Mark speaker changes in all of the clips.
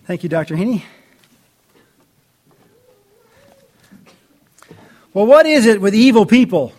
Speaker 1: Thank you, Dr. Haney. Well, what is it with evil people?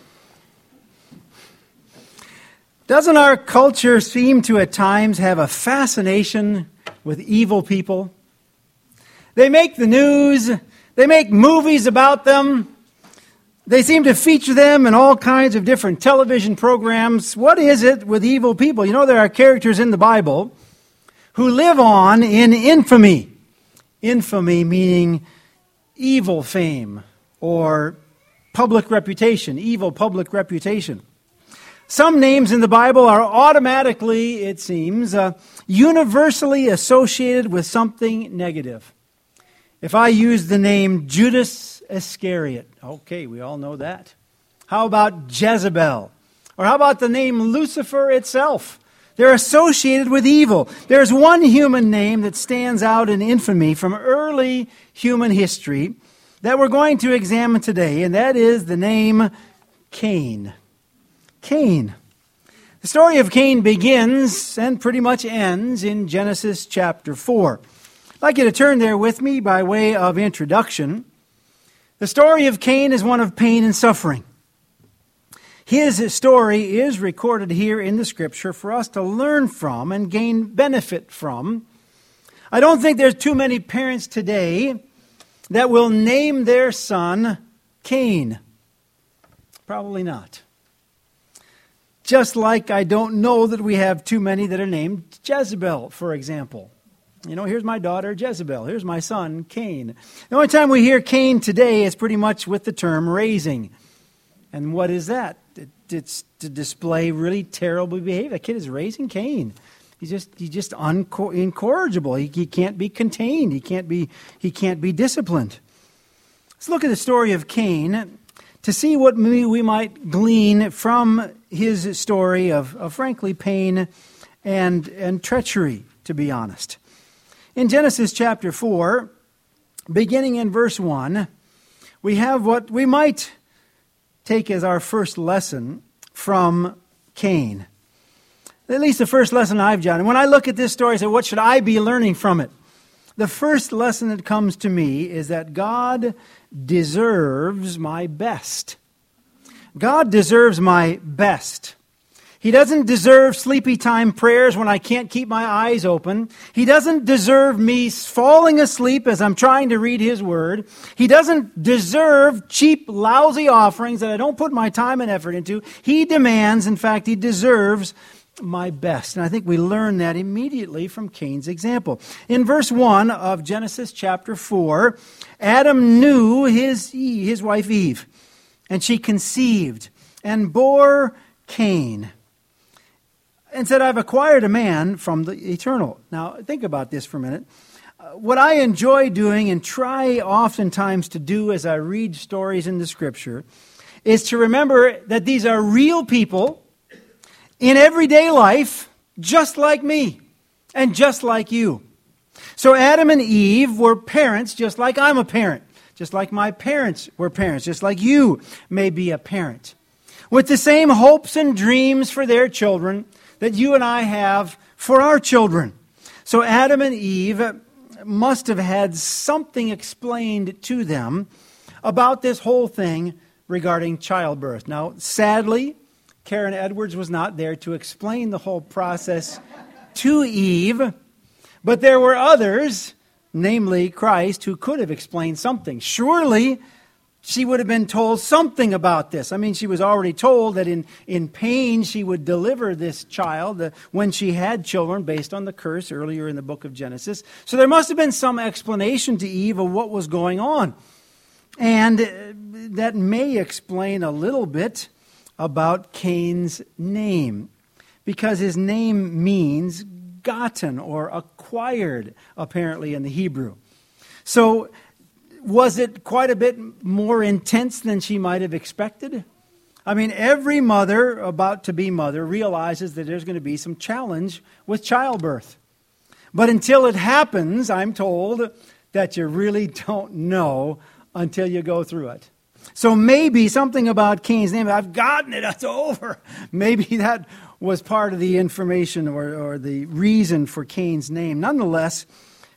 Speaker 1: Doesn't our culture seem to at times have a fascination with evil people? They make the news, they make movies about them, they seem to feature them in all kinds of different television programs. What is it with evil people? You know, there are characters in the Bible who live on in infamy. Infamy meaning evil fame or public reputation, evil public reputation. Some names in the Bible are automatically, it seems, universally associated with something negative. If I use the name Judas Iscariot, okay, we all know that. How about Jezebel? Or how about the name Lucifer itself? They're associated with evil. There's one human name that stands out in infamy from early human history that we're going to examine today, and that is the name Cain. Cain. The story of Cain begins and pretty much ends in Genesis chapter 4. I'd like you to turn there with me by way of introduction. The story of Cain is one of pain and suffering. His story is recorded here in the Scripture for us to learn from and gain benefit from. I don't think there's too many parents today that will name their son Cain. Probably not. Just like I don't know that we have too many that are named Jezebel, for example. You know, here's my daughter Jezebel. Here's my son Cain. The only time we hear Cain today is pretty much with the term raising. And what is that? It's to display really terrible behavior. That kid is raising Cain. He's just incorrigible. He can't be contained. He can't be disciplined. Let's look at the story of Cain to see what we might glean from his story of frankly pain and treachery, to be honest. In Genesis chapter 4, beginning in verse 1, we have what we might take as our first lesson from Cain. At least the first lesson I've done. And when I look at this story, I say, what should I be learning from it? The first lesson that comes to me is that God deserves my best. God deserves my best. He doesn't deserve sleepy time prayers when I can't keep my eyes open. He doesn't deserve me falling asleep as I'm trying to read His Word. He doesn't deserve cheap, lousy offerings that I don't put my time and effort into. He demands, in fact, He deserves my best. And I think we learn that immediately from Cain's example. In verse 1 of Genesis chapter 4, Adam knew his wife Eve, and she conceived and bore Cain, and said, I've acquired a man from the eternal. Now, think about this for a minute. What I enjoy doing and try oftentimes to do as I read stories in the Scripture is to remember that these are real people in everyday life, just like me and just like you. So Adam and Eve were parents just like I'm a parent, just like my parents were parents, just like you may be a parent, with the same hopes and dreams for their children that you and I have for our children. So Adam and Eve must have had something explained to them about this whole thing regarding childbirth. Now, sadly, Karen Edwards was not there to explain the whole process to Eve, but there were others, namely Christ, who could have explained something. Surely she would have been told something about this. I mean, she was already told that in pain she would deliver this child when she had children based on the curse earlier in the book of Genesis. So there must have been some explanation to Eve of what was going on. And that may explain a little bit about Cain's name, because his name means gotten or acquired, apparently, in the Hebrew. So was it quite a bit more intense than she might have expected? I mean, every mother about to be mother realizes that there's going to be some challenge with childbirth. But until it happens, I'm told that you really don't know until you go through it. So maybe something about Cain's name, I've gotten it, it's over. Maybe that was part of the information or the reason for Cain's name. Nonetheless,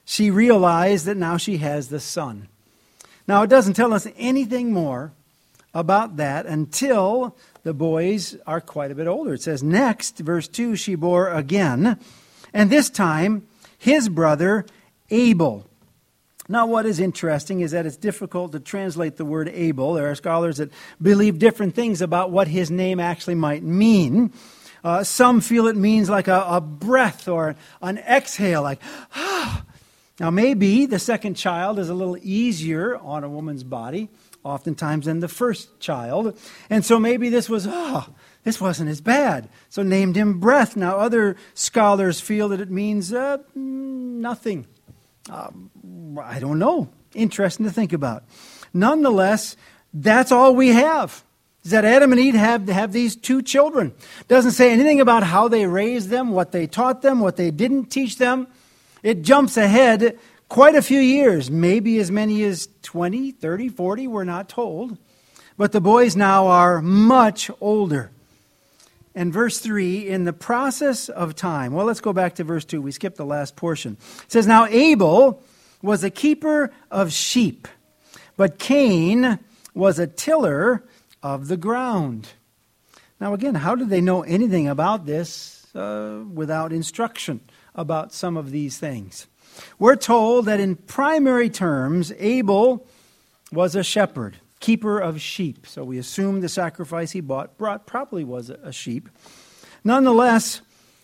Speaker 1: she realized that now she has the son. Now, it doesn't tell us anything more about that until the boys are quite a bit older. It says, next, verse 2, she bore again, and this time his brother Abel. Now, what is interesting is that it's difficult to translate the word Abel. There are scholars that believe different things about what his name actually might mean. Some feel it means like a breath or an exhale, like, ah. Now, maybe the second child is a little easier on a woman's body, oftentimes, than the first child. And so maybe this wasn't as bad. So named him breath. Now, other scholars feel that it means nothing. I don't know. Interesting to think about. Nonetheless, that's all we have. Is that Adam and Eve have these two children. Doesn't say anything about how they raised them, what they taught them, what they didn't teach them. It jumps ahead quite a few years, maybe as many as 20, 30, 40, we're not told. But the boys now are much older. And verse 3, in the process of time, well, let's go back to verse 2. We skipped the last portion. It says, now Abel was a keeper of sheep, but Cain was a tiller of the ground. Now again, how did they know anything about this without instruction about some of these things? We're told that in primary terms, Abel was a shepherd, keeper of sheep. So we assume the sacrifice he brought probably was a sheep. Nonetheless,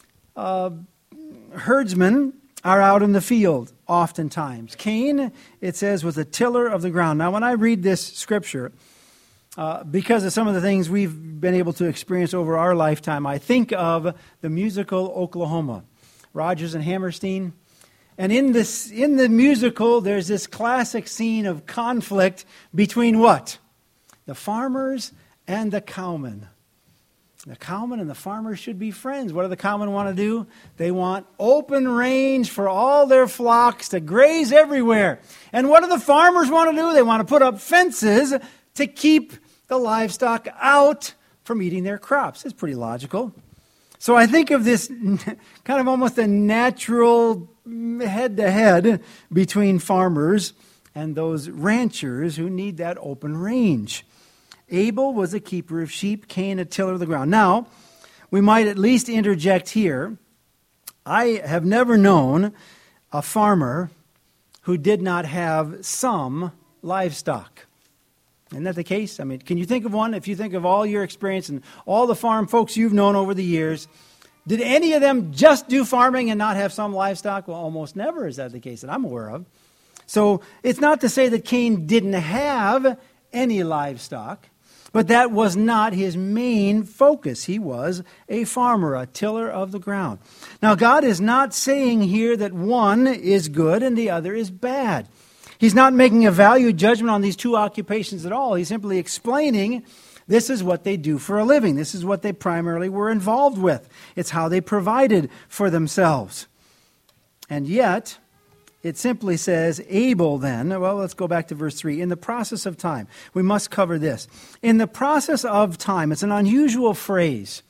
Speaker 1: herdsmen are out in the field oftentimes. Cain, it says, was a tiller of the ground. Now, when I read this scripture, because of some of the things we've been able to experience over our lifetime, I think of the musical Oklahoma, Rodgers and Hammerstein. And in the musical, there's this classic scene of conflict between what? The farmers and the cowmen. The cowmen and the farmers should be friends. What do the cowmen want to do? They want open range for all their flocks to graze everywhere. And what do the farmers want to do? They want to put up fences to keep the livestock out from eating their crops. It's pretty logical. So I think of this kind of almost a natural head-to-head between farmers and those ranchers who need that open range. Abel was a keeper of sheep, Cain a tiller of the ground. Now, we might at least interject here. I have never known a farmer who did not have some livestock. Isn't that the case? I mean, can you think of one? If you think of all your experience and all the farm folks you've known over the years, did any of them just do farming and not have some livestock? Well, almost never is that the case that I'm aware of. So it's not to say that Cain didn't have any livestock, but that was not his main focus. He was a farmer, a tiller of the ground. Now, God is not saying here that one is good and the other is bad. He's not making a value judgment on these two occupations at all. He's simply explaining this is what they do for a living. This is what they primarily were involved with. It's how they provided for themselves. And yet, it simply says, Abel then, well, let's go back to verse 3. In the process of time, we must cover this. In the process of time, it's an unusual phrase.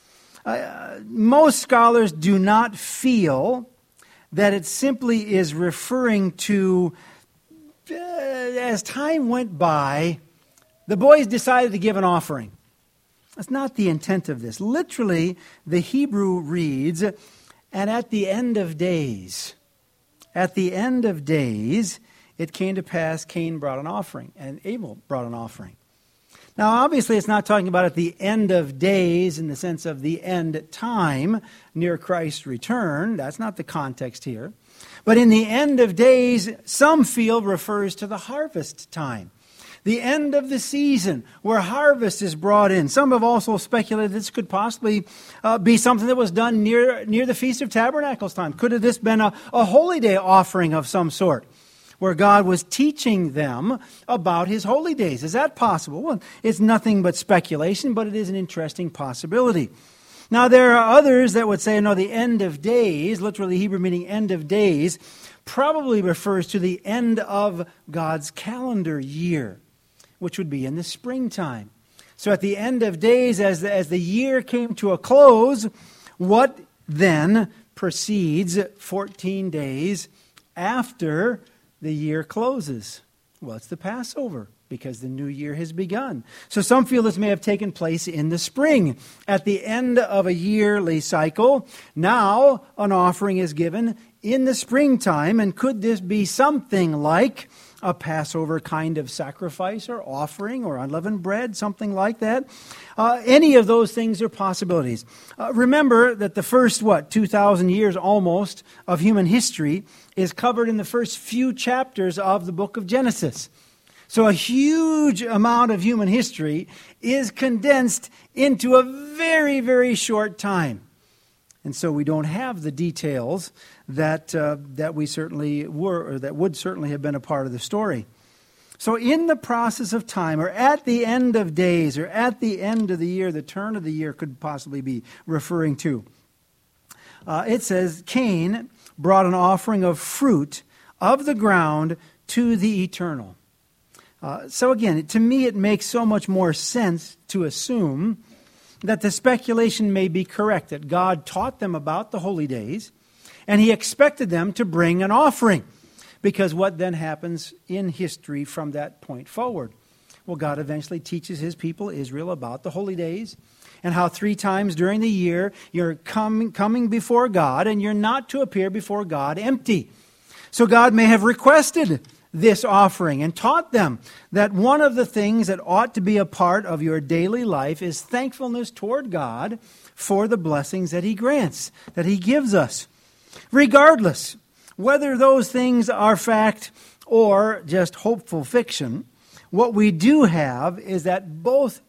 Speaker 1: Most scholars do not feel that it simply is referring to as time went by, the boys decided to give an offering. That's not the intent of this. Literally, the Hebrew reads, and at the end of days, it came to pass, Cain brought an offering, and Abel brought an offering. Now, obviously, it's not talking about at the end of days in the sense of the end time near Christ's return. That's not the context here. But in the end of days, some feel refers to the harvest time. The end of the season where harvest is brought in. Some have also speculated this could possibly be something that was done near the Feast of Tabernacles time. Could have this been a holy day offering of some sort where God was teaching them about his holy days? Is that possible? Well, it's nothing but speculation, but it is an interesting possibility. Now, there are others that would say, no, the end of days, literally Hebrew meaning end of days, probably refers to the end of God's calendar year, which would be in the springtime. So at the end of days, as the year came to a close, what then precedes 14 days after the year closes? Well, it's the Passover, because the new year has begun. So some feel this may have taken place in the spring, at the end of a yearly cycle. Now an offering is given in the springtime, and could this be something like a Passover kind of sacrifice or offering or unleavened bread, something like that? Any of those things are possibilities. Remember that the first, 2,000 years almost of human history is covered in the first few chapters of the book of Genesis. So a huge amount of human history is condensed into a very, very short time. And so we don't have the details that we certainly were, or that would certainly have been a part of the story. So in the process of time, or at the end of days, or at the end of the year, the turn of the year could possibly be referring to. It says, Cain brought an offering of fruit of the ground to the Eternal. So again, to me it makes so much more sense to assume that the speculation may be correct, that God taught them about the holy days, and He expected them to bring an offering. Because what then happens in history from that point forward? Well, God eventually teaches His people, Israel, about the holy days, and how 3 times during the year you're coming before God, and you're not to appear before God empty. So God may have requested this offering and taught them that one of the things that ought to be a part of your daily life is thankfulness toward God for the blessings that He grants, that He gives us. Regardless, whether those things are fact or just hopeful fiction, what we do have is that both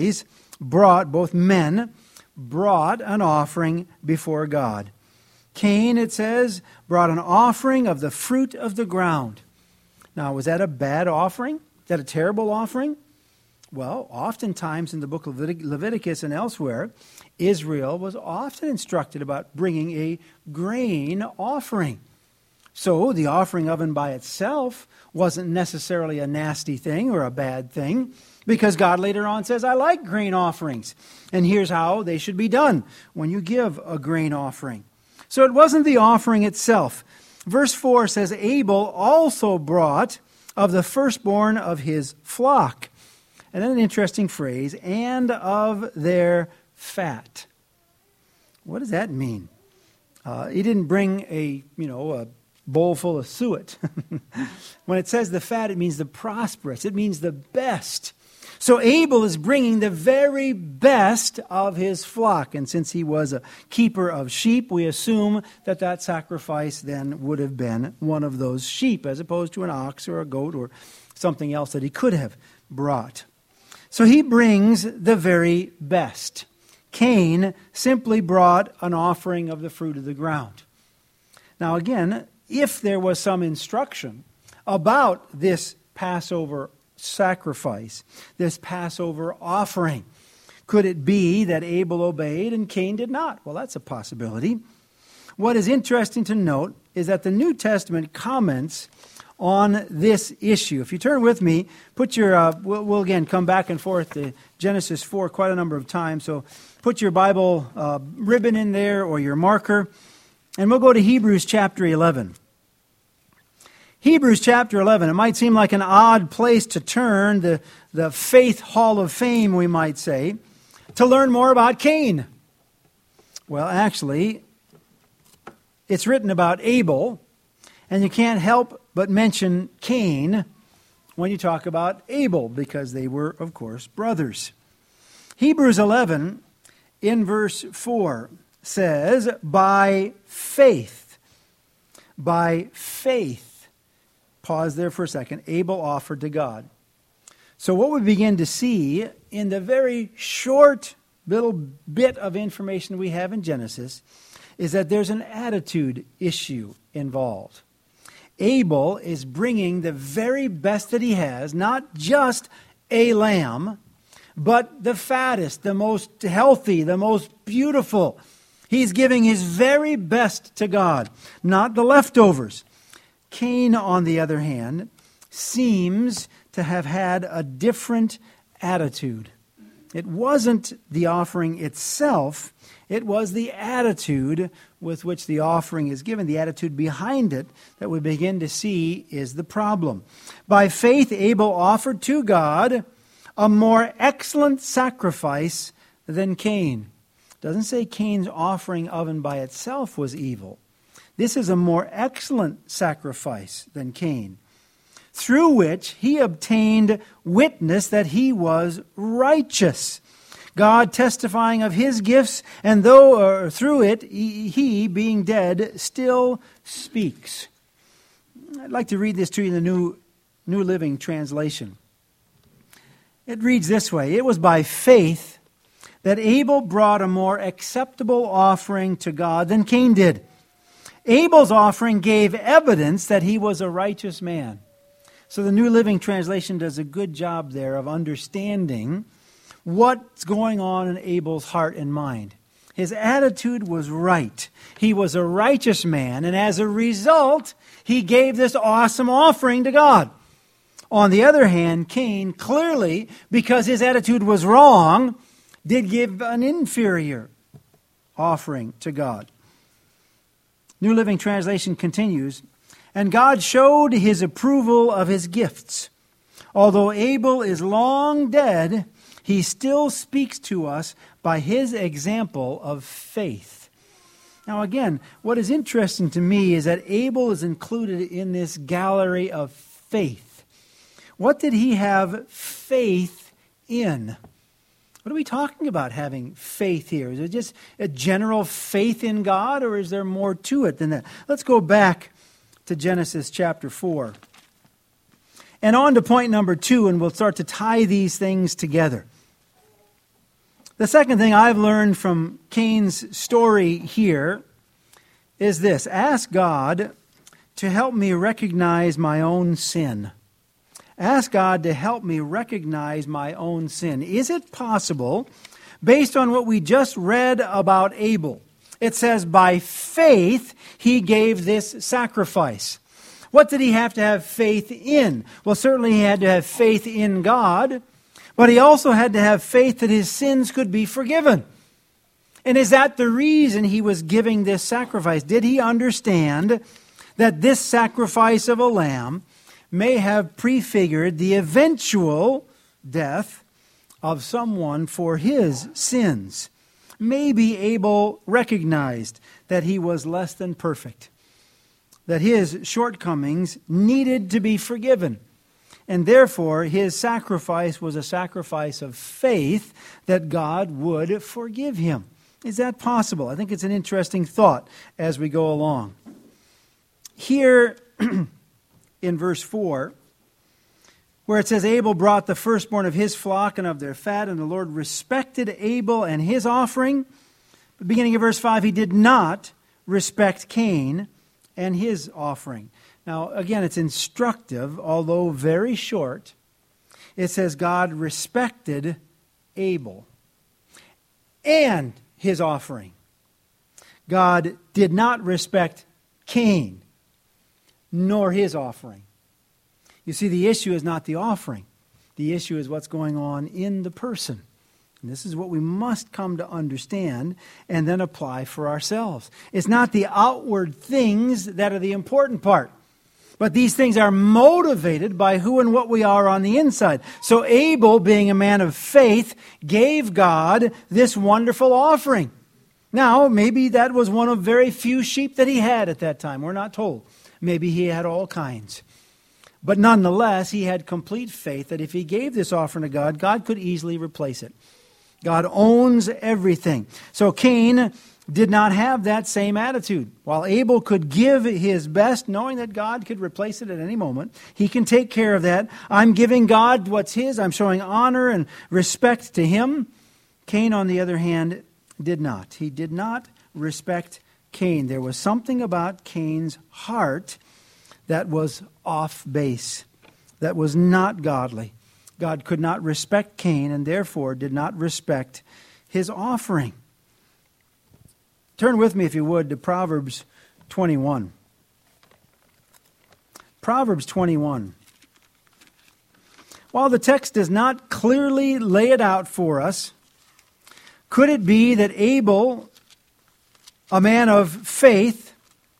Speaker 1: men brought an offering before God. Cain, it says, brought an offering of the fruit of the ground. Now, was that a bad offering? Is that a terrible offering? Well, oftentimes in the book of Leviticus and elsewhere, Israel was often instructed about bringing a grain offering. So the offering oven by itself wasn't necessarily a nasty thing or a bad thing, because God later on says, I like grain offerings, and here's how they should be done when you give a grain offering. So it wasn't the offering itself. Verse 4 says, Abel also brought of the firstborn of his flock. And then an interesting phrase, and of their fat. What does that mean? He didn't bring a bowl full of suet. When it says the fat, it means the prosperous. It means the best. So Abel is bringing the very best of his flock. And since he was a keeper of sheep, we assume that that sacrifice then would have been one of those sheep, as opposed to an ox or a goat or something else that he could have brought. So he brings the very best. Cain simply brought an offering of the fruit of the ground. Now again, if there was some instruction about this Passover sacrifice, this Passover offering, could it be that Abel obeyed and Cain did not? Well, that's a possibility. What is interesting to note is that the New Testament comments on this issue. If you turn with me, put your, we'll again come back and forth to Genesis 4 quite a number of times, so put your Bible ribbon in there or your marker, and we'll go to Hebrews chapter 11. Hebrews chapter 11, it might seem like an odd place to turn, the faith hall of fame, we might say, to learn more about Cain. Well, actually, it's written about Abel, and you can't help but mention Cain when you talk about Abel, because they were, of course, brothers. Hebrews 11, in verse 4, says, by faith, pause there for a second, Abel offered to God. So what we begin to see in the very short little bit of information we have in Genesis is that there's an attitude issue involved. Abel is bringing the very best that he has, not just a lamb, but the fattest, the most healthy, the most beautiful. He's giving his very best to God, not the leftovers. Cain, on the other hand, seems to have had a different attitude. It wasn't the offering itself, it was the attitude with which the offering is given, the attitude behind it that we begin to see is the problem. By faith, Abel offered to God a more excellent sacrifice than Cain. It doesn't say Cain's offering of and by itself was evil. This is a more excellent sacrifice than Cain, through which he obtained witness that he was righteous, God testifying of his gifts, and through it, he, being dead, still speaks. I'd like to read this to you in the New Living Translation. It reads this way: It was by faith that Abel brought a more acceptable offering to God than Cain did. Abel's offering gave evidence that he was a righteous man. So the New Living Translation does a good job there of understanding what's going on in Abel's heart and mind. His attitude was right. He was a righteous man, and as a result, he gave this awesome offering to God. On the other hand, Cain, clearly, because his attitude was wrong, did give an inferior offering to God. New Living Translation continues, and God showed his approval of his gifts. Although Abel is long dead, he still speaks to us by his example of faith. Now again, what is interesting to me is that Abel is included in this gallery of faith. What did he have faith in? What are we talking about having faith here? Is it just a general faith in God, or is there more to it than that? Let's go back to Genesis chapter 4. And on to point number 2, and we'll start to tie these things together. The second thing I've learned from Cain's story here is this: ask God to help me recognize my own sin. Ask God to help me recognize my own sin. Is it possible, based on what we just read about Abel? It says, by faith he gave this sacrifice. What did he have to have faith in? Well, certainly he had to have faith in God, but he also had to have faith that his sins could be forgiven. And is that the reason he was giving this sacrifice? Did he understand that this sacrifice of a lamb may have prefigured the eventual death of someone for his sins? Maybe Abel recognized that he was less than perfect, that his shortcomings needed to be forgiven, and therefore his sacrifice was a sacrifice of faith that God would forgive him. Is that possible? I think it's an interesting thought as we go along. Here in verse 4, where it says, Abel brought the firstborn of his flock and of their fat, and the Lord respected Abel and his offering. Beginning of verse 5, he did not respect Cain and his offering. Now, again, it's instructive, although very short. It says God respected Abel and his offering. God did not respect Cain nor his offering. You see, the issue is not the offering. The issue is what's going on in the person. And this is what we must come to understand and then apply for ourselves. It's not the outward things that are the important part, but these things are motivated by who and what we are on the inside. So Abel, being a man of faith, gave God this wonderful offering. Now, maybe that was one of very few sheep that he had at that time. We're not told. Maybe he had all kinds. But nonetheless, he had complete faith that if he gave this offering to God, God could easily replace it. God owns everything. So Cain did not have that same attitude. While Abel could give his best, knowing that God could replace it at any moment, he can take care of that. I'm giving God what's his. I'm showing honor and respect to him. Cain, on the other hand, did not. He did not respect Cain. There was something about Cain's heart that was off base, that was not godly. God could not respect Cain and therefore did not respect his offering. Turn with me, if you would, to Proverbs 21. Proverbs 21. I While the text does not clearly lay it out for us, could it be that Abel, a man of faith,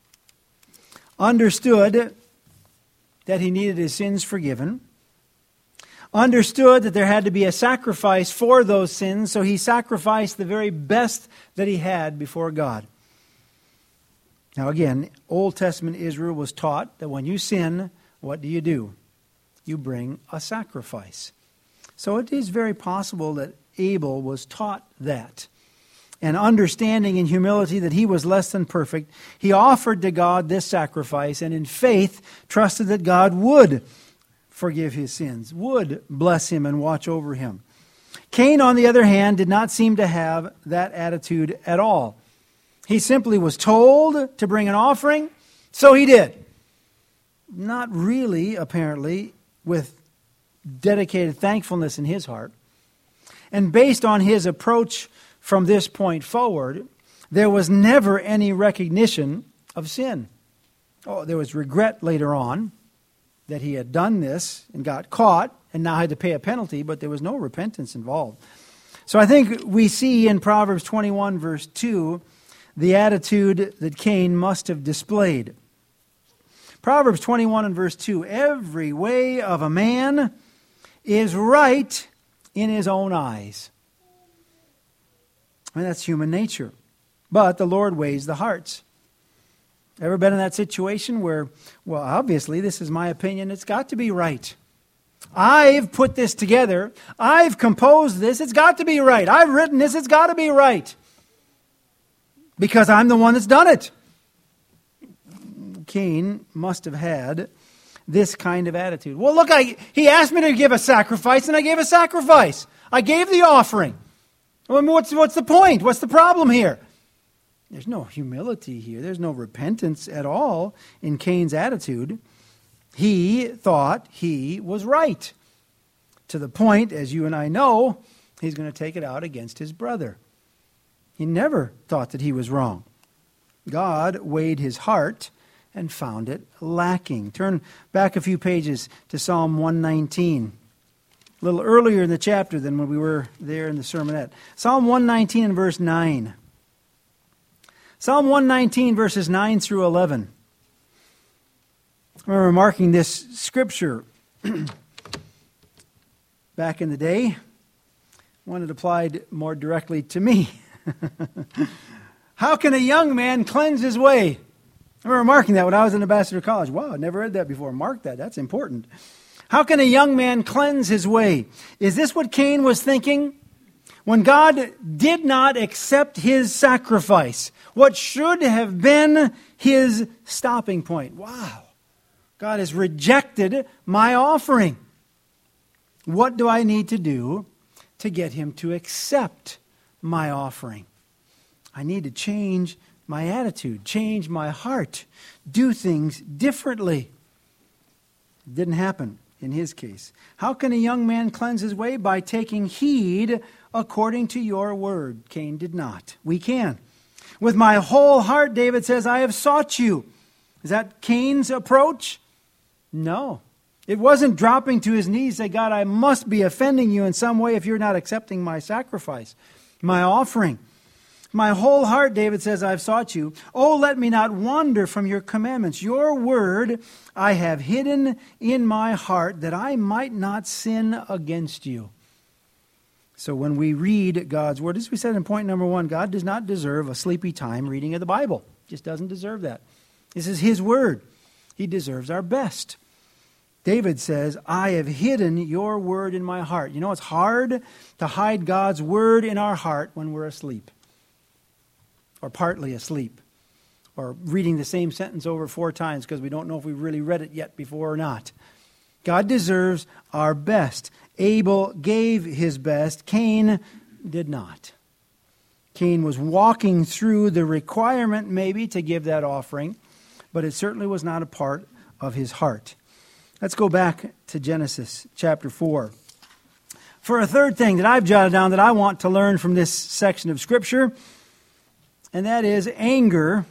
Speaker 1: understood that he needed his sins forgiven, understood that there had to be a sacrifice for those sins, so he sacrificed the very best that he had before God? Now again, Old Testament Israel was taught that when you sin, what do? You bring a sacrifice. So it is very possible that Abel was taught that. And understanding in humility that he was less than perfect, he offered to God this sacrifice, and in faith trusted that God would forgive his sins, would bless him and watch over him. Cain, on the other hand, did not seem to have that attitude at all. He simply was told to bring an offering, so he did. Not really, apparently, with dedicated thankfulness in his heart. And based on his approach from this point forward, there was never any recognition of sin. Oh, there was regret later on that he had done this and got caught and now had to pay a penalty, but there was no repentance involved. So I think we see in Proverbs 21 verse 2 the attitude that Cain must have displayed. Proverbs 21 and verse 2, every way of a man is right in his own eyes. I mean, that's human nature. But the Lord weighs the hearts. Ever been in that situation where, well, obviously, this is my opinion, it's got to be right. I've put this together. I've composed this. It's got to be right. I've written this. It's got to be right. Because I'm the one that's done it. Cain must have had this kind of attitude. Well, look, he asked me to give a sacrifice, and I gave a sacrifice. I gave the offering. Well, what's the point? What's the problem here? There's no humility here. There's no repentance at all in Cain's attitude. He thought he was right. To the point, as you and I know, he's going to take it out against his brother. He never thought that he was wrong. God weighed his heart and found it lacking. Turn back a few pages to Psalm 119. A little earlier in the chapter than when we were there in the sermonette. Psalm 119 and verse 9. Psalm 119 verses 9 through 11. I remember marking this scripture back in the day when it applied more directly to me. How can a young man cleanse his way? I remember marking that when I was in Ambassador College. Wow, I never read that before. Mark that. That's important. How can a young man cleanse his way? Is this what Cain was thinking? When God did not accept his sacrifice, what should have been his stopping point? Wow, God has rejected my offering. What do I need to do to get him to accept my offering? I need to change my attitude, change my heart, do things differently. It didn't happen in his case. How can a young man cleanse his way? By taking heed according to your word. Cain did not. We can. With my whole heart, David says, I have sought you. Is that Cain's approach? No. It wasn't dropping to his knees, say, God, I must be offending you in some way if you're not accepting my sacrifice, my offering. My whole heart, David says, I've sought you. Oh, let me not wander from your commandments. Your word I have hidden in my heart that I might not sin against you. So when we read God's word, as we said in point number 1, God does not deserve a sleepy time reading of the Bible. Just doesn't deserve that. This is his word. He deserves our best. David says, I have hidden your word in my heart. You know, it's hard to hide God's word in our heart when we're asleep. Or partly asleep, or reading the same sentence over 4 times because we don't know if we really read it yet before or not. God deserves our best. Abel gave his best. Cain did not. Cain was walking through the requirement maybe to give that offering, but it certainly was not a part of his heart. Let's go back to Genesis chapter 4. For a third thing that I've jotted down that I want to learn from this section of Scripture, and that is anger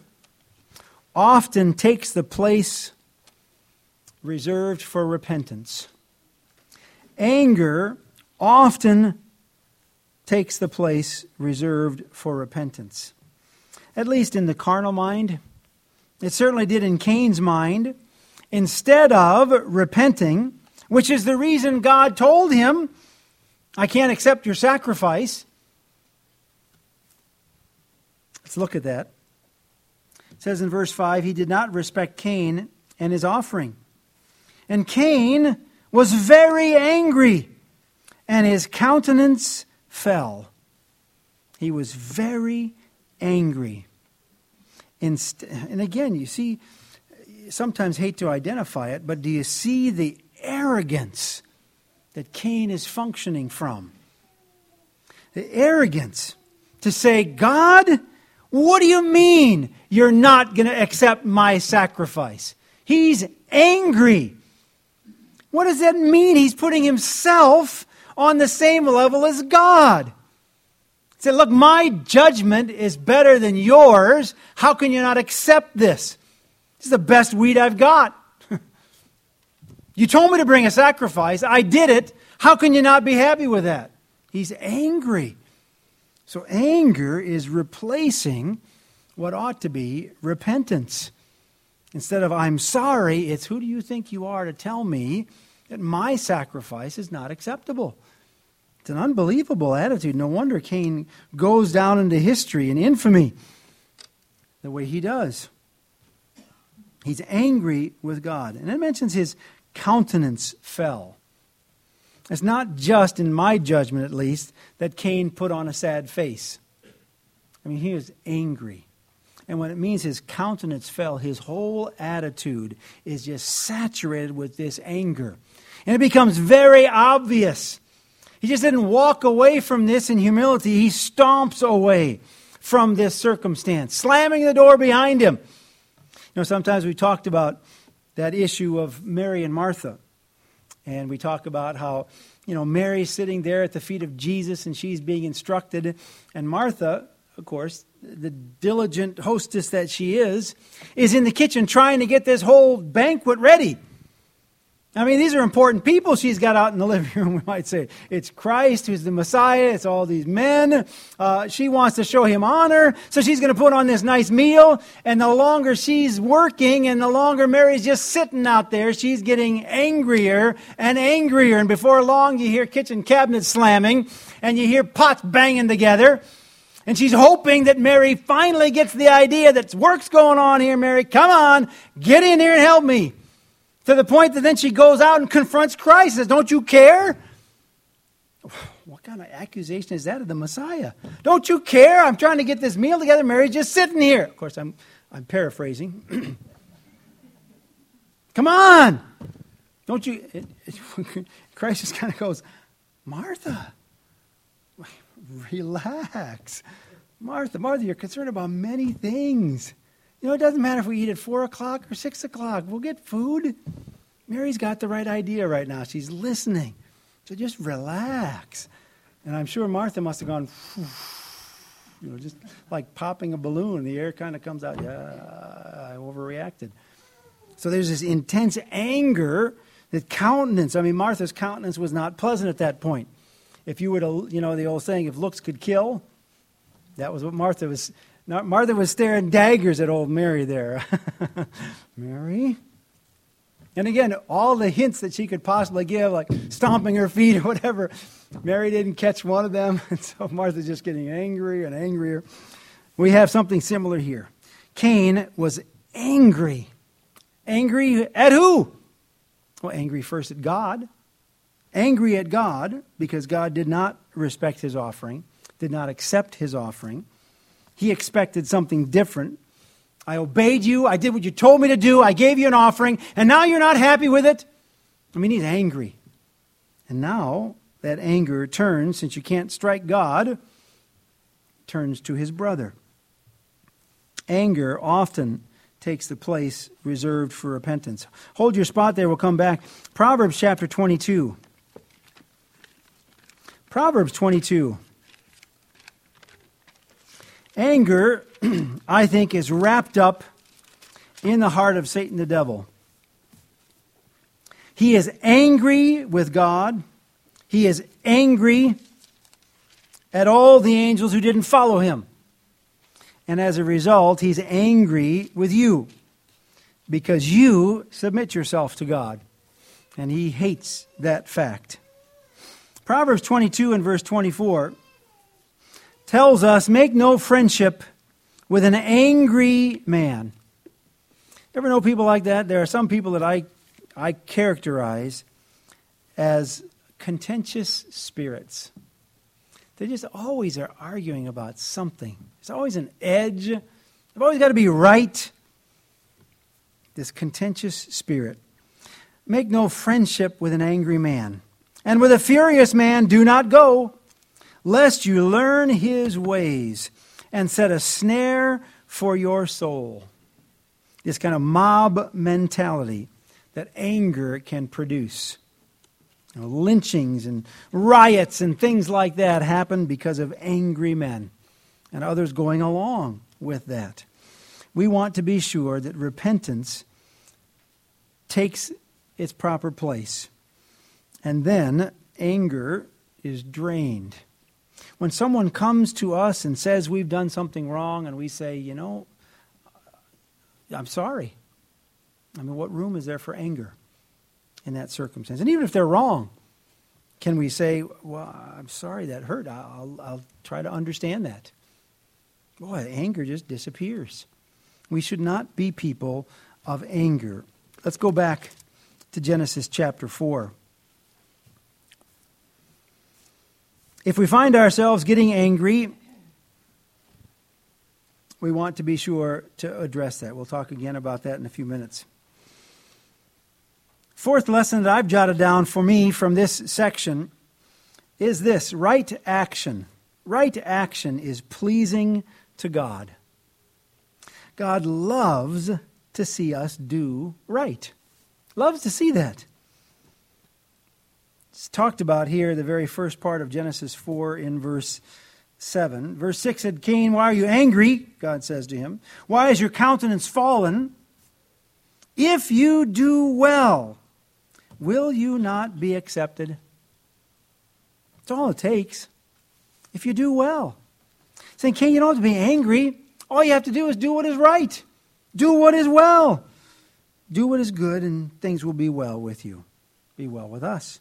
Speaker 1: often takes the place reserved for repentance. Anger often takes the place reserved for repentance. At least in the carnal mind. It certainly did in Cain's mind. Instead of repenting, which is the reason God told him, I can't accept your sacrifice. Let's look at that. It says in verse 5, he did not respect Cain and his offering. And Cain was very angry, and his countenance fell. He was very angry. And again, you see, sometimes hate to identify it, but do you see the arrogance that Cain is functioning from? The arrogance to say, God, what do you mean you're not going to accept my sacrifice? He's angry. What does that mean? He's putting himself on the same level as God. He said, look, my judgment is better than yours. How can you not accept this? This is the best wheat I've got. You told me to bring a sacrifice. I did it. How can you not be happy with that? He's angry. So anger is replacing what ought to be repentance. Instead of I'm sorry, it's who do you think you are to tell me that my sacrifice is not acceptable? It's an unbelievable attitude. No wonder Cain goes down into history and infamy the way he does. He's angry with God. And it mentions his countenance fell. It's not just, in my judgment at least, that Cain put on a sad face. I mean, he was angry. And when it means his countenance fell, his whole attitude is just saturated with this anger. And it becomes very obvious. He just didn't walk away from this in humility. He stomps away from this circumstance, slamming the door behind him. You know, sometimes we talked about that issue of Mary and Martha. And we talk about how, you know, Mary's sitting there at the feet of Jesus and she's being instructed. And Martha, of course, the diligent hostess that she is in the kitchen trying to get this whole banquet ready. I mean, these are important people she's got out in the living room, we might say. It's Christ who's the Messiah. It's all these men. She wants to show him honor, so she's going to put on this nice meal. And the longer she's working and the longer Mary's just sitting out there, she's getting angrier and angrier. And before long, you hear kitchen cabinets slamming and you hear pots banging together. And she's hoping that Mary finally gets the idea that work's going on here, Mary. Come on, get in here and help me. To the point that then she goes out and confronts Christ and says, don't you care? What kind of accusation is that of the Messiah? Don't you care? I'm trying to get this meal together. Mary's just sitting here. Of course, I'm paraphrasing. Come on. Don't you... Christ just kind of goes, Martha, relax. Martha, you're concerned about many things. You know, it doesn't matter if we eat at 4 o'clock or 6 o'clock. We'll get food. Mary's got the right idea right now. She's listening. So just relax. And I'm sure Martha must have gone, you know, just like popping a balloon. The air kind of comes out. Yeah, I overreacted. So there's this intense anger, that countenance. I mean, Martha's countenance was not pleasant at that point. If you were to, you know, the old saying, if looks could kill, that was what Martha was. Martha was staring daggers at old Mary there. Mary? And again, all the hints that she could possibly give, like stomping her feet or whatever, Mary didn't catch one of them. And so Martha's just getting angrier and angrier. We have something similar here. Cain was angry. Angry at who? Well, angry first at God. Angry at God because God did not respect his offering, did not accept his offering. He expected something different. I obeyed you. I did what you told me to do. I gave you an offering. And now you're not happy with it? I mean, he's angry. And now that anger turns, since you can't strike God, turns to his brother. Anger often takes the place reserved for repentance. Hold your spot there. We'll come back. Proverbs chapter 22. Proverbs 22. Anger, I think, is wrapped up in the heart of Satan the devil. He is angry with God. He is angry at all the angels who didn't follow him. And as a result, he's angry with you because you submit yourself to God. And he hates that fact. Proverbs 22 and verse 24 tells us, make no friendship with an angry man. Ever know people like that? There are some people that I characterize as contentious spirits. They just always are arguing about something. There's always an edge. They've always got to be right. This contentious spirit. Make no friendship with an angry man. And with a furious man do not go, lest you learn his ways and set a snare for your soul. This kind of mob mentality that anger can produce. You know, lynchings and riots and things like that happen because of angry men and others going along with that. We want to be sure that repentance takes its proper place. And then anger is drained. When someone comes to us and says we've done something wrong and we say, you know, I'm sorry. I mean, what room is there for anger in that circumstance? And even if they're wrong, can we say, well, I'm sorry that hurt. I'll try to understand that. Boy, anger just disappears. We should not be people of anger. Let's go back to Genesis chapter 4. If we find ourselves getting angry, we want to be sure to address that. We'll talk again about that in a few minutes. Fourth lesson that I've jotted down for me from this section is this: right action. Right action is pleasing to God. God loves to see us do right. Loves to see that. It's talked about here, the very first part of Genesis 4 in verse 7. Verse 6 said, Cain, why are you angry? God says to him. Why is your countenance fallen? If you do well, will you not be accepted? That's all it takes. If you do well. Saying, Cain, you don't have to be angry. All you have to do is do what is right. Do what is well. Do what is good, and things will be well with you. Be well with us.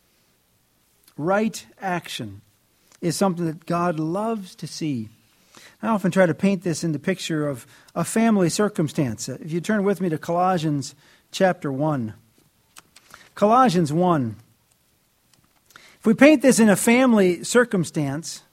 Speaker 1: Right action is something that God loves to see. I often try to paint this in the picture of a family circumstance. If you turn with me to Colossians chapter 1. Colossians 1. If we paint this in a family circumstance,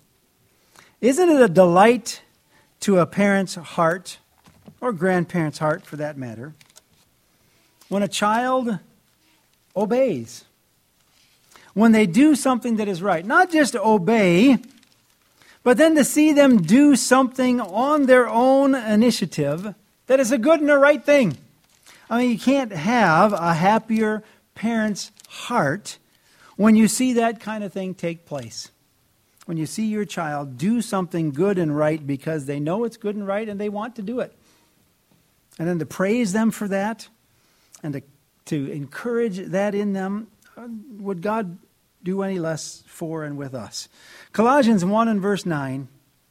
Speaker 1: isn't it a delight to a parent's heart, or grandparent's heart for that matter, when a child obeys? When they do something that is right. Not just to obey, but then to see them do something on their own initiative that is a good and a right thing. I mean, you can't have a happier parent's heart when you see that kind of thing take place. When you see your child do something good and right because they know it's good and right and they want to do it. And then to praise them for that and to encourage that in them, would God do any less for and with us? Colossians 1 and verse 9,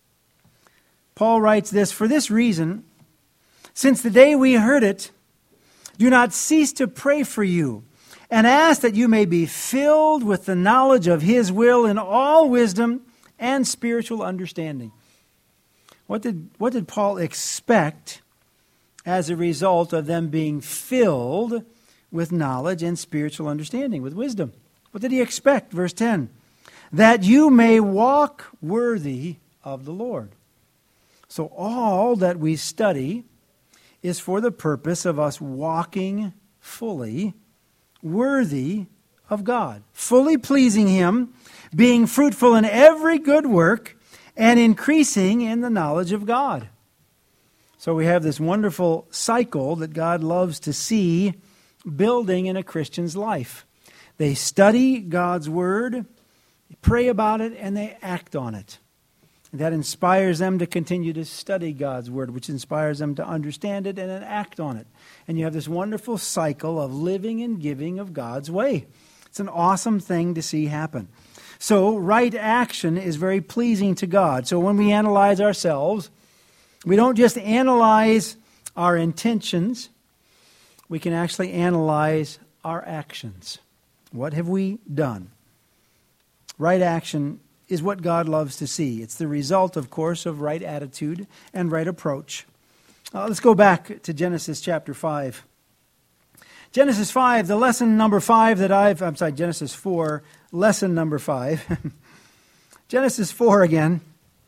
Speaker 1: Paul writes this, for this reason, since the day we heard it, do not cease to pray for you and ask that you may be filled with the knowledge of His will in all wisdom and spiritual understanding. What did Paul expect as a result of them being filled with knowledge and spiritual understanding, with wisdom? What did he expect? Verse 10, that you may walk worthy of the Lord. So all that we study is for the purpose of us walking fully worthy of God, fully pleasing Him, being fruitful in every good work, and increasing in the knowledge of God. So we have this wonderful cycle that God loves to see building in a Christian's life. They study God's Word, they pray about it, and they act on it. And that inspires them to continue to study God's Word, which inspires them to understand it and then act on it. And you have this wonderful cycle of living and giving of God's way. It's an awesome thing to see happen. So right action is very pleasing to God. So when we analyze ourselves, we don't just analyze our intentions, we can actually analyze our actions. What have we done? Right action is what God loves to see. It's the result, of course, of right attitude and right approach. Let's go back to Genesis chapter 5. Genesis 5, the lesson number 5 Genesis 4, lesson number 5. Genesis 4 again.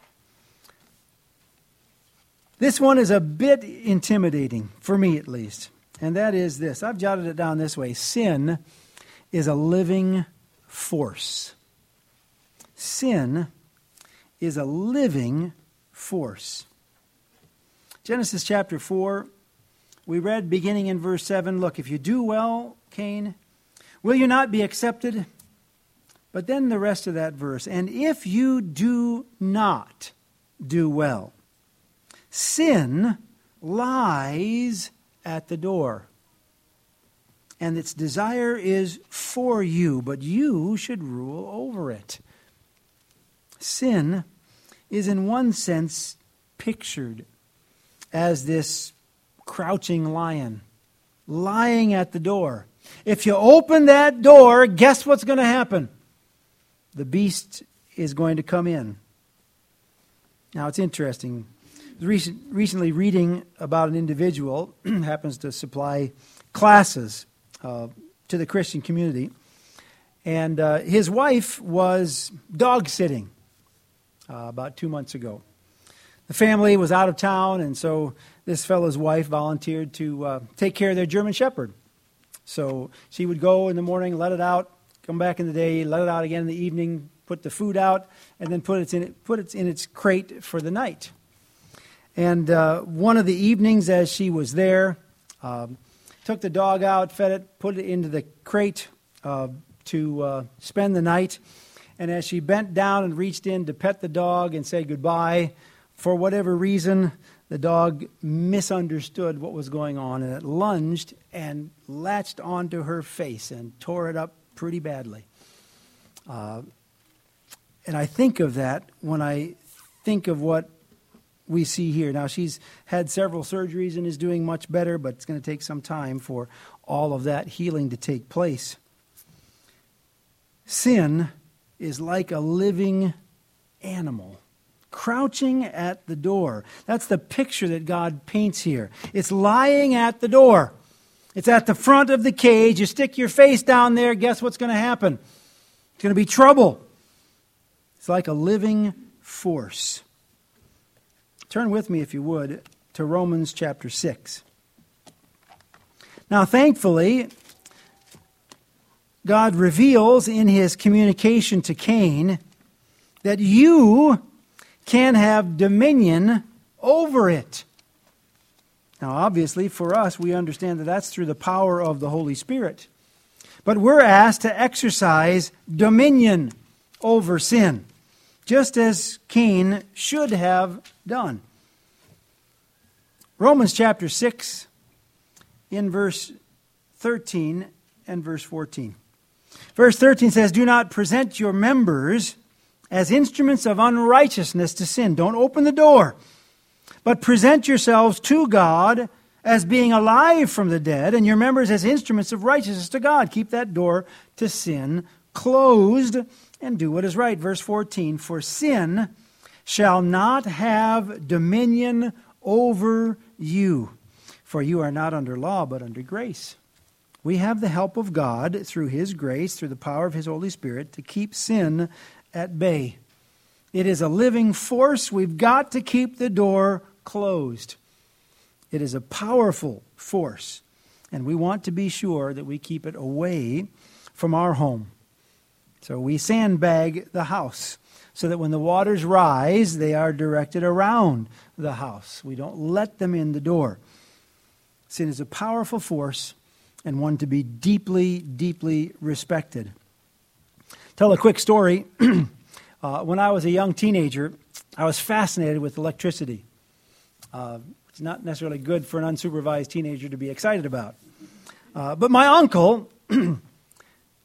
Speaker 1: This one is a bit intimidating, for me at least. And that is this. I've jotted it down this way. Sin is a living force. Sin is a living force. Genesis chapter 4, we read beginning in verse 7, look, if you do well, Cain, will you not be accepted? But then the rest of that verse, and if you do not do well, sin lies at the door, and its desire is for you, but you should rule over it. Sin is in one sense pictured as this crouching lion lying at the door. If you open that door, guess what's going to happen? The beast is going to come in. Now it's interesting. Recently reading about an individual happens to supply classes to the Christian community. And his wife was dog sitting about 2 months ago. The family was out of town, and so this fellow's wife volunteered to take care of their German Shepherd. So she would go in the morning, let it out, come back in the day, let it out again in the evening, put the food out, and then put it in its crate for the night. And one of the evenings as she was there, took the dog out, fed it, put it into the crate to spend the night. And as she bent down and reached in to pet the dog and say goodbye, for whatever reason, the dog misunderstood what was going on, and it lunged and latched onto her face and tore it up pretty badly. And I think of that when I think of what we see here. Now, she's had several surgeries and is doing much better, but it's going to take some time for all of that healing to take place. Sin is like a living animal crouching at the door. That's the picture that God paints here. It's lying at the door. It's at the front of the cage. You stick your face down there, guess what's going to happen? It's going to be trouble. It's like a living force. Turn with me, if you would, to Romans chapter 6. Now, thankfully, God reveals in his communication to Cain that you can have dominion over it. Now, obviously, for us, we understand that that's through the power of the Holy Spirit. But we're asked to exercise dominion over sin, just as Cain should have done. Romans chapter 6, in verse 13 and verse 14. Verse 13 says, do not present your members as instruments of unrighteousness to sin. Don't open the door, but present yourselves to God as being alive from the dead, and your members as instruments of righteousness to God. Keep that door to sin closed and do what is right. Verse 14, for sin shall not have dominion over you, for you are not under law, but under grace. We have the help of God through his grace, through the power of his Holy Spirit, to keep sin at bay. It is a living force. We've got to keep the door closed. It is a powerful force, and we want to be sure that we keep it away from our home. So we sandbag the house so that when the waters rise, they are directed around the house. We don't let them in the door. Sin is a powerful force and one to be deeply, deeply respected. Tell a quick story. When I was a young teenager, I was fascinated with electricity. It's not necessarily good for an unsupervised teenager to be excited about. But my uncle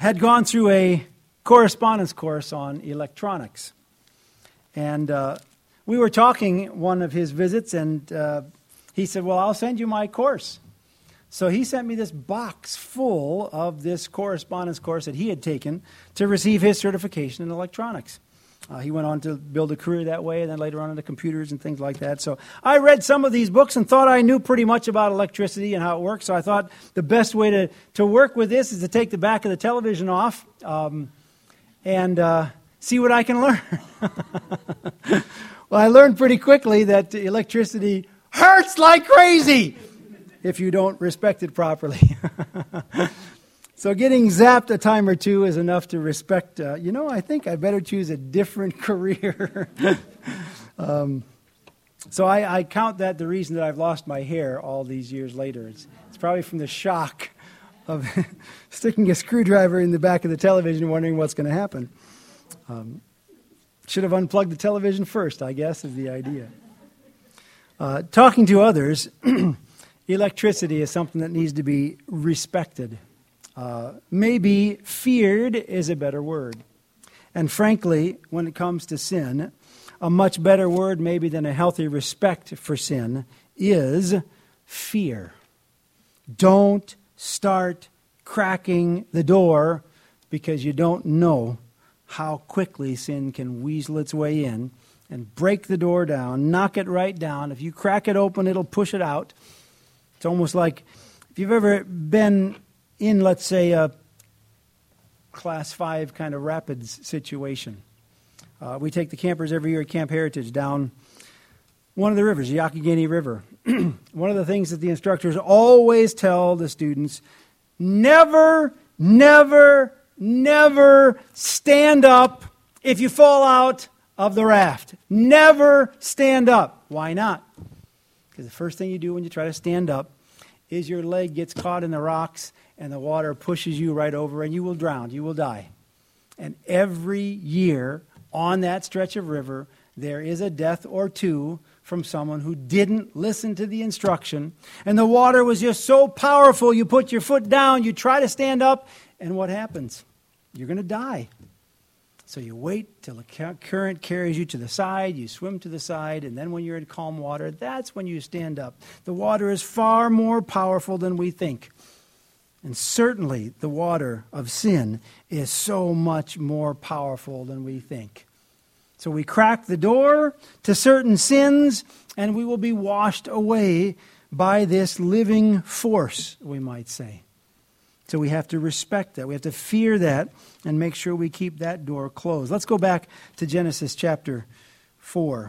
Speaker 1: had gone through a correspondence course on electronics. And we were talking one of his visits, and he said, well, I'll send you my course. So he sent me this box full of this correspondence course that he had taken to receive his certification in electronics. He went on to build a career that way, and then later on into computers and things like that. So I read some of these books and thought I knew pretty much about electricity and how it works. So I thought the best way to work with this is to take the back of the television off and see what I can learn. Well, I learned pretty quickly that electricity hurts like crazy if you don't respect it properly. So getting zapped a time or two is enough to respect, I think I better choose a different career. So I count that the reason that I've lost my hair all these years later. It's probably from the shock of sticking a screwdriver in the back of the television wondering what's going to happen. Should have unplugged the television first, I guess, is the idea. Talking to others, electricity is something that needs to be respected. Maybe feared is a better word. And frankly, when it comes to sin, a much better word maybe than a healthy respect for sin is fear. Don't start cracking the door because you don't know how quickly sin can weasel its way in and break the door down, knock it right down. If you crack it open, it'll push it out. It's almost like if you've ever been in, let's say, a Class 5 kind of rapids situation. We take the campers every year at Camp Heritage down one of the rivers, the Youghiogheny River. One of the things that the instructors always tell the students, never, never, never stand up if you fall out of the raft. Never stand up. Why not? Because the first thing you do when you try to stand up is your leg gets caught in the rocks and the water pushes you right over and you will drown. You will die. And every year on that stretch of river, there is a death or two from someone who didn't listen to the instruction. And the water was just so powerful, you put your foot down, you try to stand up, and what happens? You're going to die. So you wait till the current carries you to the side, you swim to the side, and then when you're in calm water, that's when you stand up. The water is far more powerful than we think. And certainly the water of sin is so much more powerful than we think. So we crack the door to certain sins, and we will be washed away by this living force, we might say. So we have to respect that. We have to fear that and make sure we keep that door closed. Let's go back to Genesis chapter 4.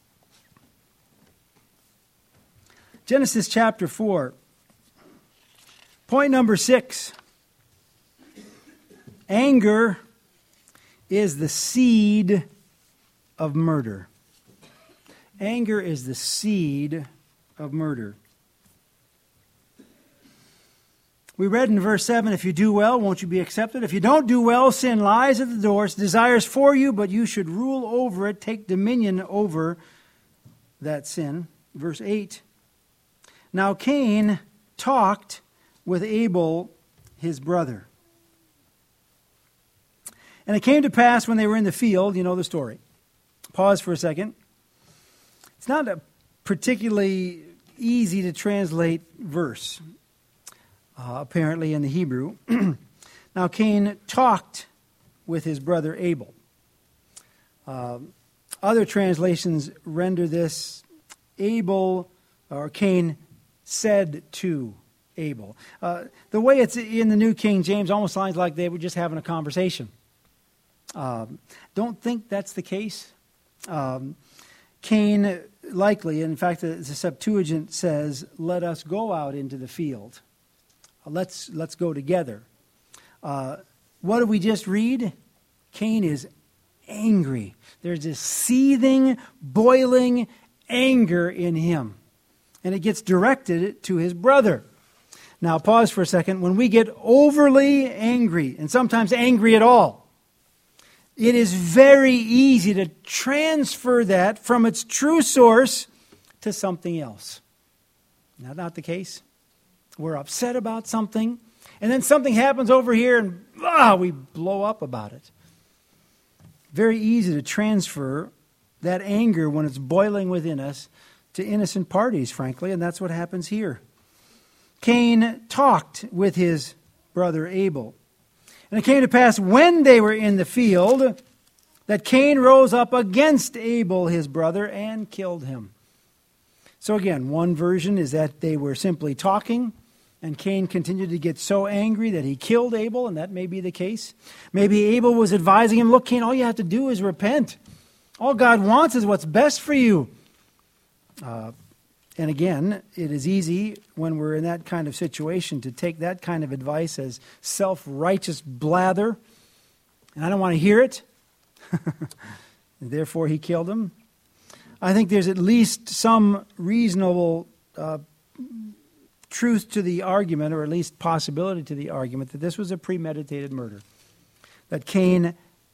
Speaker 1: Genesis chapter 4. Point number 6. Anger is the seed of murder. Anger is the seed of murder. We read in verse 7, if you do well, won't you be accepted? If you don't do well, sin lies at the door. Its desires for you, but you should rule over it, take dominion over that sin. Verse 8, now Cain talked with Abel, his brother. And it came to pass when they were in the field, you know the story. Pause for a second. It's not a particularly easy to translate verse, apparently in the Hebrew. Now Cain talked with his brother Abel. Other translations render this Abel, or Cain said to Abel. The way it's in the New King James almost sounds like they were just having a conversation. Don't think that's the case. Cain likely, in fact the Septuagint says, let us go out into the field. Let's go together. What did we just read? Cain is angry. There's this seething, boiling anger in him. And it gets directed to his brother. Now pause for a second. When we get overly angry, and sometimes angry at all, it is very easy to transfer that from its true source to something else. Is that not the case? We're upset about something, and then something happens over here, and we blow up about it. Very easy to transfer that anger when it's boiling within us to innocent parties, frankly, and that's what happens here. Cain talked with his brother Abel. And it came to pass when they were in the field that Cain rose up against Abel, his brother, and killed him. So again, one version is that they were simply talking, and Cain continued to get so angry that he killed Abel, and that may be the case. Maybe Abel was advising him, look, Cain, all you have to do is repent. All God wants is what's best for you. And again, it is easy when we're in that kind of situation to take that kind of advice as self-righteous blather. And I don't want to hear it. Therefore, he killed him. I think there's at least some reasonable truth to the argument, or at least possibility to the argument, that this was a premeditated murder. That Cain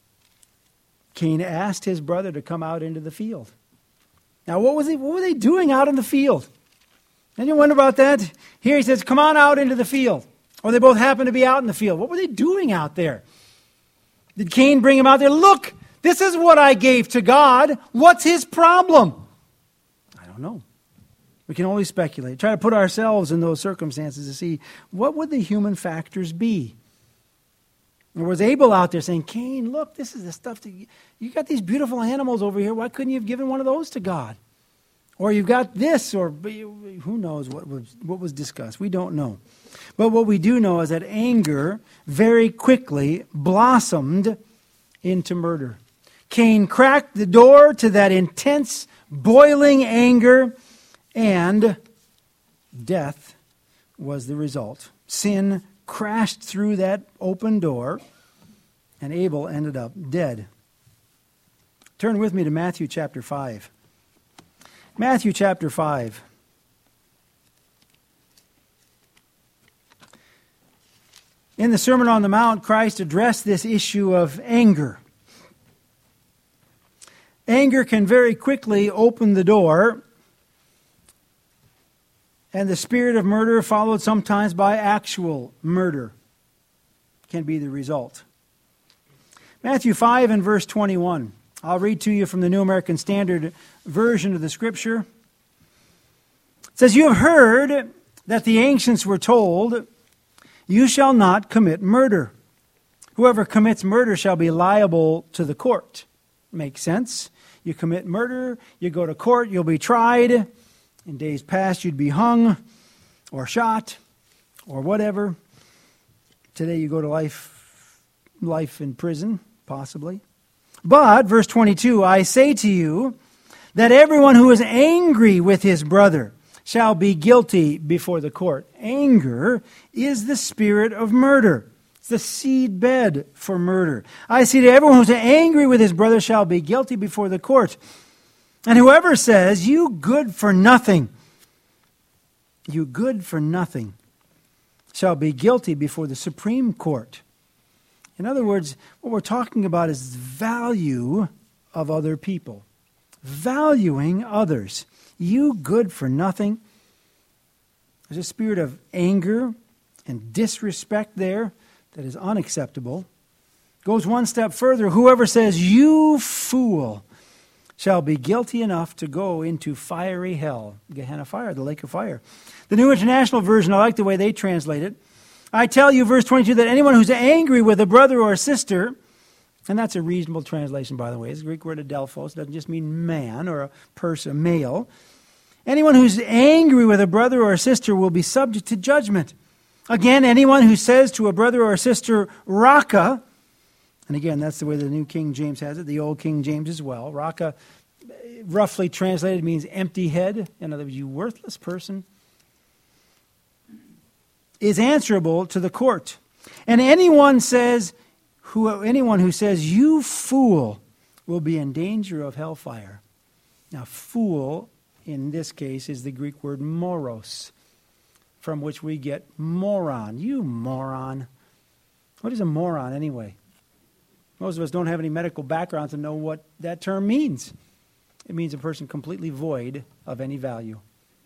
Speaker 1: asked his brother to come out into the field. Now, what were they doing out in the field? And you wonder about that? Here he says, come on out into the field. Or they both happen to be out in the field. What were they doing out there? Did Cain bring him out there? Look, this is what I gave to God. What's his problem? I don't know. We can only speculate. Try to put ourselves in those circumstances to see what would the human factors be. Or was Abel out there saying, Cain, look, this is the stuff that you got these beautiful animals over here. Why couldn't you have given one of those to God? Or you've got this, or who knows what was discussed. We don't know. But what we do know is that anger very quickly blossomed into murder. Cain cracked the door to that intense, boiling anger, and death was the result. Sin crashed through that open door, and Abel ended up dead. Turn with me to Matthew chapter 5. Matthew chapter 5. In the Sermon on the Mount, Christ addressed this issue of anger. Anger can very quickly open the door, and the spirit of murder, followed sometimes by actual murder, can be the result. Matthew 5 and verse 21. I'll read to you from the New American Standard Version of the Scripture. It says, you have heard that the ancients were told, you shall not commit murder. Whoever commits murder shall be liable to the court. Makes sense. You commit murder, you go to court, you'll be tried. In days past, you'd be hung or shot or whatever. Today, you go to life in prison, possibly. But, verse 22, I say to you that everyone who is angry with his brother shall be guilty before the court. Anger is the spirit of murder. It's the seed bed for murder. I say to everyone who is angry with his brother shall be guilty before the court. And whoever says, you good for nothing, shall be guilty before the Supreme Court. In other words, what we're talking about is the value of other people. Valuing others. You good for nothing. There's a spirit of anger and disrespect there that is unacceptable. Goes one step further. Whoever says, you fool, shall be guilty enough to go into fiery hell. Gehenna fire, the lake of fire. The New International Version, I like the way they translate it. I tell you, verse 22, that anyone who's angry with a brother or a sister, and that's a reasonable translation, by the way. It's the Greek word adelphos. It doesn't just mean man or a person, a male. Anyone who's angry with a brother or a sister will be subject to judgment. Again, anyone who says to a brother or a sister, Raka, and again, that's the way the New King James has it, the Old King James as well. Raka, roughly translated, means empty head. In other words, you worthless person, is answerable to the court. And anyone who says, you fool, will be in danger of hellfire. Now, fool, in this case, is the Greek word moros, from which we get moron. You moron. What is a moron anyway? Most of us don't have any medical background to know what that term means. It means a person completely void of any value.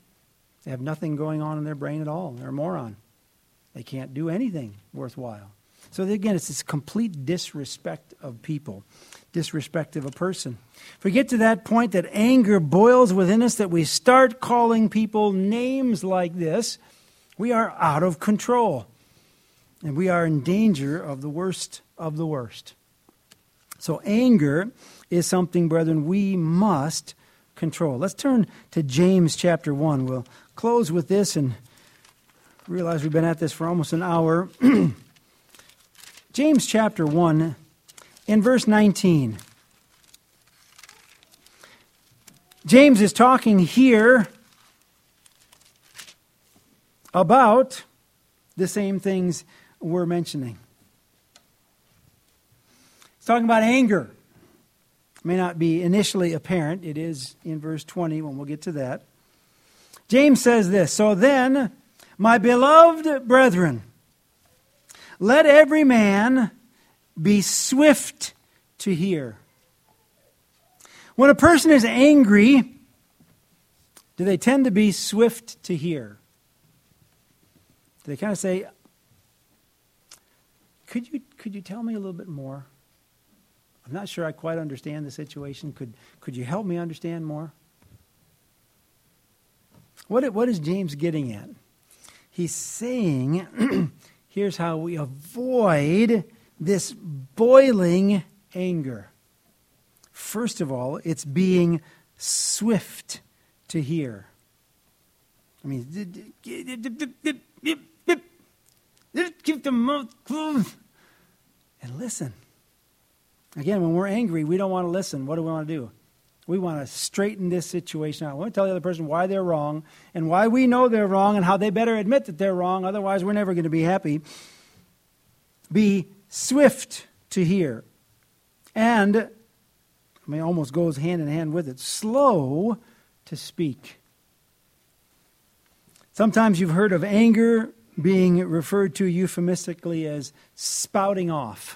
Speaker 1: They have nothing going on in their brain at all. They're a moron. They can't do anything worthwhile. So again, it's this complete disrespect of people, disrespect of a person. If we get to that point that anger boils within us, that we start calling people names like this, we are out of control. And we are in danger of the worst of the worst. So anger is something, brethren, we must control. Let's turn to James chapter 1. We'll close with this and realize we've been at this for almost an hour. James chapter 1 in verse 19. James is talking here about the same things we're mentioning. He's talking about anger. It may not be initially apparent. It is in verse 20 when we'll get to that. James says this, "So then, my beloved brethren, let every man be swift to hear." When a person is angry, do they tend to be swift to hear? Do they kind of say, could you tell me a little bit more? I'm not sure I quite understand the situation. Could you help me understand more? What is James getting at? He's saying, here's how we avoid this boiling anger. First of all, it's being swift to hear. I mean, keep the mouth closed and listen. Again, when we're angry, we don't want to listen. What do we want to do? We want to straighten this situation out. We want to tell the other person why they're wrong and why we know they're wrong and how they better admit that they're wrong. Otherwise, we're never going to be happy. Be swift to hear. And, almost goes hand in hand with it, slow to speak. Sometimes you've heard of anger being referred to euphemistically as spouting off.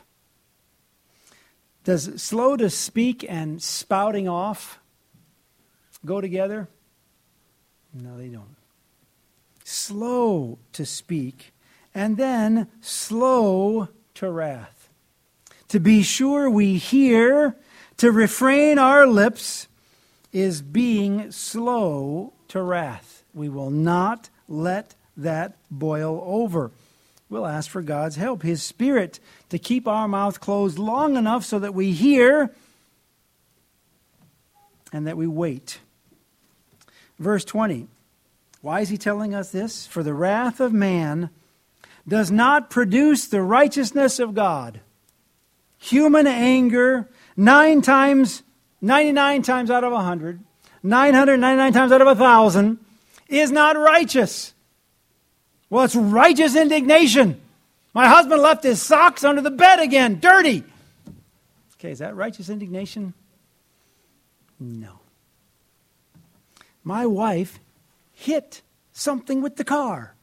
Speaker 1: Does slow to speak and spouting off go together? No, they don't. Slow to speak and then slow to wrath. To be sure we hear, to refrain our lips is being slow to wrath. We will not let that boil over. We'll ask for God's help, His Spirit, to keep our mouth closed long enough so that we hear and that we wait. Verse 20. Why is he telling us this? For the wrath of man does not produce the righteousness of God. Human anger, 99 times out of 100, 999 times out of 1,000, is not righteous. Well, it's righteous indignation. My husband left his socks under the bed again, dirty. Okay, is that righteous indignation? No. My wife hit something with the car.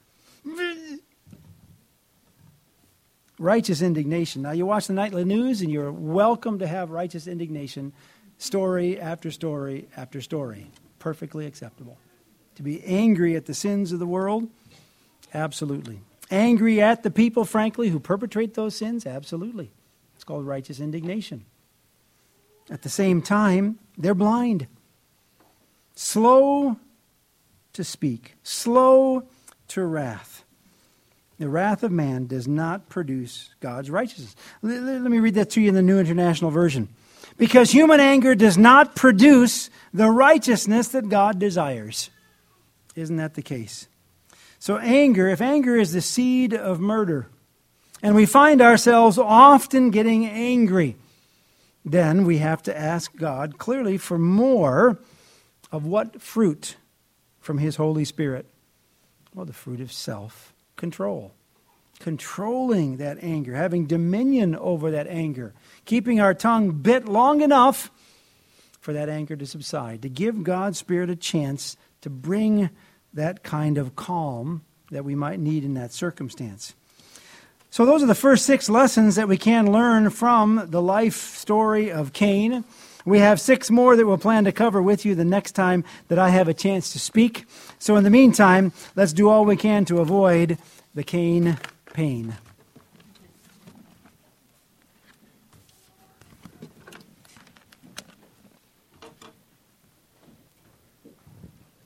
Speaker 1: Righteous indignation. Now, you watch the nightly news, and you're welcome to have righteous indignation, story after story after story. Perfectly acceptable. To be angry at the sins of the world, absolutely. Angry at the people, frankly, who perpetrate those sins, absolutely. It's called righteous indignation. At the same time, they're blind. Slow to speak, slow to wrath. The wrath of man does not produce God's righteousness. Let me read that to you in the New International Version. Because human anger does not produce the righteousness that God desires. Isn't that the case? So if anger is the seed of murder, and we find ourselves often getting angry, then we have to ask God clearly for more of what fruit from His Holy Spirit? Well, the fruit of self-control. Controlling that anger, having dominion over that anger, keeping our tongue bit long enough for that anger to subside, to give God's Spirit a chance to bring that kind of calm that we might need in that circumstance. So those are the first 6 lessons that we can learn from the life story of Cain. We have 6 more that we'll plan to cover with you the next time that I have a chance to speak. So in the meantime, let's do all we can to avoid the Cain pain.